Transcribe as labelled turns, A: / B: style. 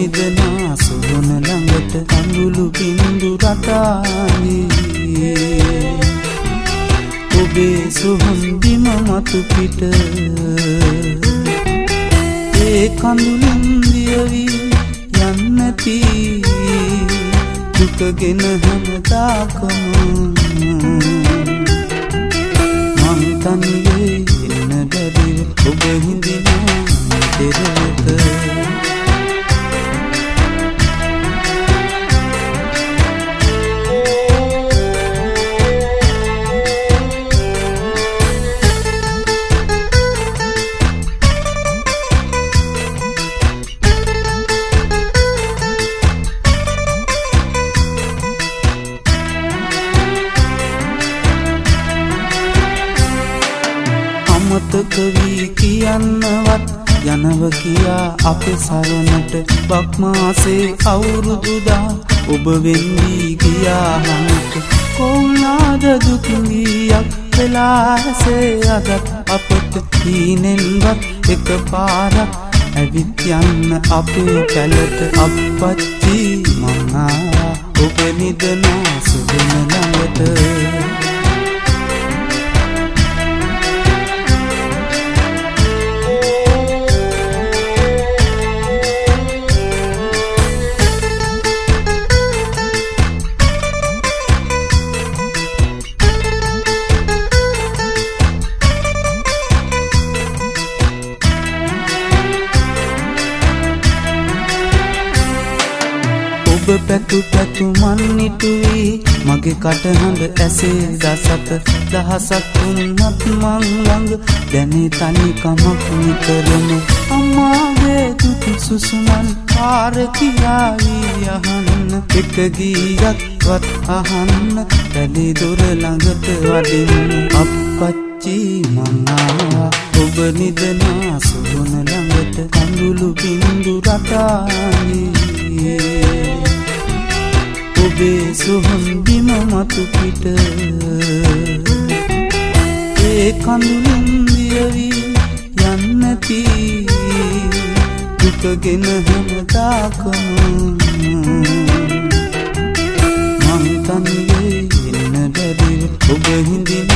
A: නිදනා සොහොන ළඟට අඟුළු බින්දු රටාවේ ඔබේ සොහොන් බිම මතු පිට ඒ කඳුළුම් දියවි යන්නති දුකගෙන හැමදාකම මං තනියේ ඉන්න බැරිව ඔබ හිඳිනා දෙරවත අමතක වී කියන්නවත් යනව කියා අපේ සරණට බක්මාසේ අවුරුදුදා ඔබ වෙන්වී ගියා හන්ට කොල්නාද දුක්ගියක් වෙලාසේ අදත් අපට හීනෙන්වත් එක පාරක් ඇවිත් යන්න අපේ පැලට අප්පච්චි මංආ ඔබ නිදනා සුබන ළඟට ඔබ පැතු පැතු මන් නිටුවී මගේ කටහඬ ඇසේ දසත දහසක් වුණත් මං ළඟ දැනේ තනිකමක් නිතරම අම්මාගේ දුක් සුසුමන් පාර කියාවී අහන්න එක ගීයක්වත් අහන්න පැලි දොර ළඟට වඩින්න අප්පච්චි මංආ ඔබ නිදනා සොහොන ළඟට කඳුළු බින්දු රටාවේ ඔබේ සොහොන් බිම මතු පිට ඒ කඳුළුම් දියවි යන්නති දුකගෙන හැමදාකම මං තනියේ ඉන්න බැරිව ඔබ හිඳින